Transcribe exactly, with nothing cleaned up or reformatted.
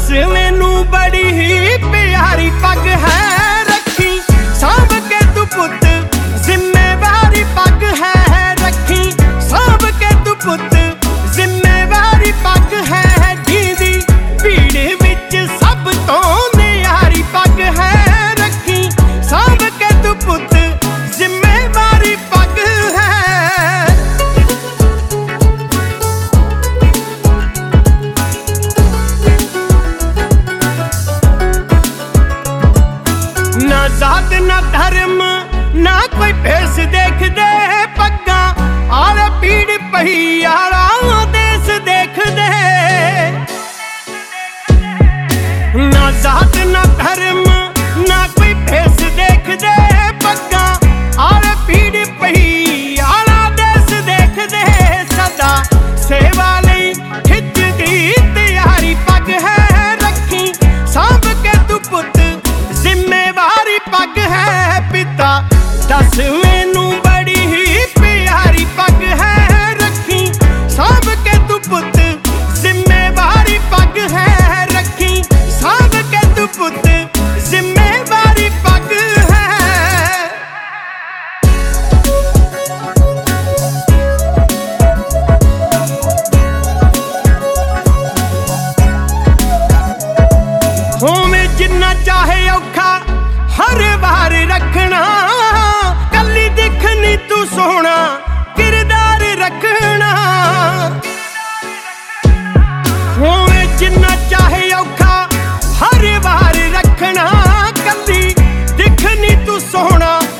मैनू बड़ी ही प्यारी पग है रखी सांभ के तू पुत जिम्मेवारी पग है रखी सांभ के तू पुत जिम्मेवारी पग है दीदी भीड़ विच सब तो न्यारी पग है रखी सांभ के तू पुत जिम्मेवारी पग है। ना जात ना धर्म ना कोई भेस देख दे पग्गा आले पीड़ पही आला देश देख दे। ना जात ना धर्म ना कोई भेस देख दे पग्गा आले पीड़ पही आला देश देख दे। सदा सेवा लई खिचदी तैयारी पग है रखी सांभ के तू पुत जिम्मेवारी पग है। पिता दस मैनू बड़ी ही प्यारी पग है रखी सांभ के तू पुत जिम्मेवारी पग है रखी सांभ के तू पुत जिम्मेवारी पग है। होवे जिन्ना चाहे औखा हर बार रखना कली दिखनी तू सोहना किरदार रखना। होवे जिन्ना चाहे औखा हर बार रखना कली दिखनी तू सोहना